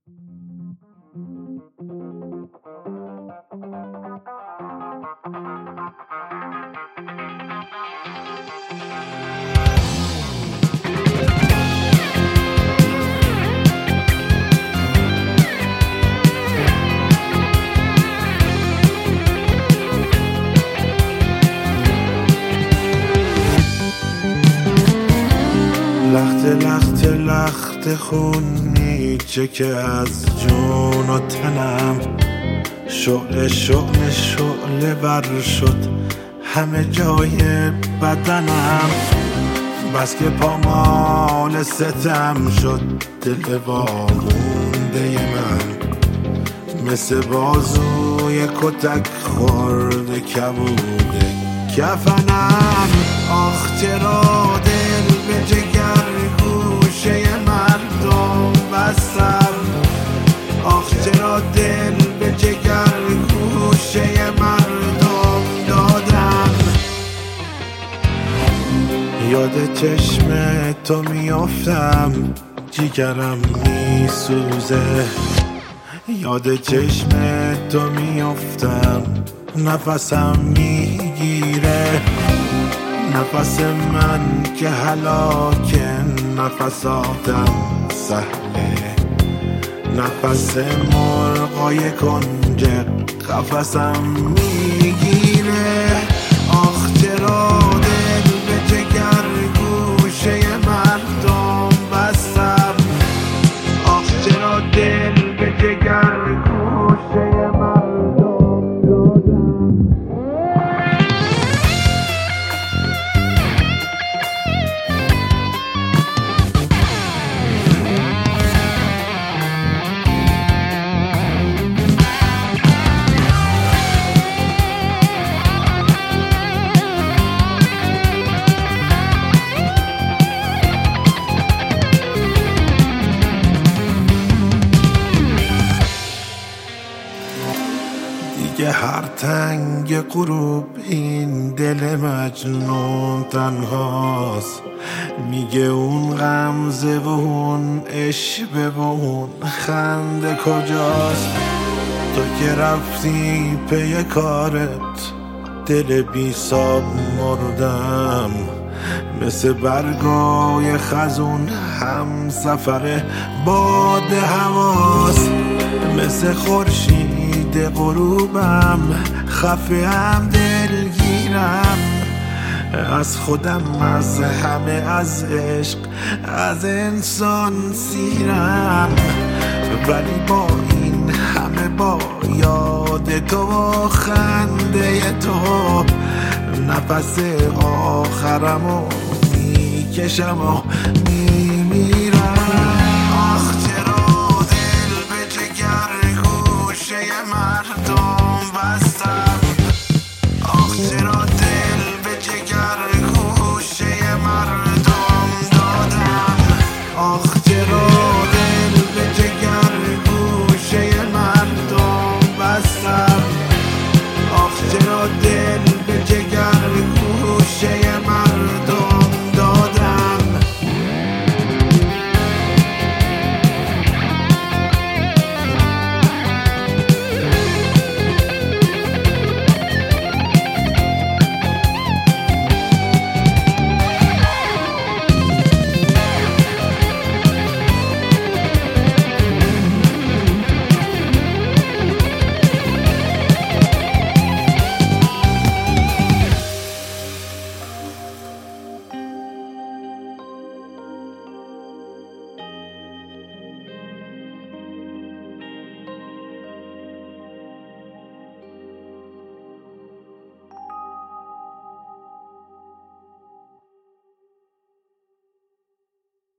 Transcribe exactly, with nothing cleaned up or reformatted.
لخت لخت لخت خون میچه که از جون و تنم، شعله شعله شعله بر شد همه جای بدنم. بس که پامال ستم شد دل وامونده من، مثل بازوی کتک خورده کبوده کفنم. آخ چرا دل به جگر گوشه مردم بستم، آخ چرا دل به جگر گوشه مردم دادم. یاد چشم تو میافتم جیگرم میسوزه، یاد چشم تو میافتم نفسم میگیره. نفس من که هلاکه نفساتم سهله، نفس مرغای کنج قفسم میگیره. آخ چرا دل به جگر گوشه مردم بستم، آخ چرا دل به جگر گوشه مردم دادم. دیگه هر تنگ غروب این دل مجنون تنهاست، میگه اون غمزه و اون عشوه و اون خنده کجاست. تو که رفتی پی کارت دل بی ساب مردم، مثل برگای خزون هم سفر باد هواست. مثل خورشید غروبم خفه هم دلگیرم، از خودم از همه از عشق از انسان سیرم. ولی با این همه با یاد تو و خنده تو نفس آخرمو میکشم و میمیرم.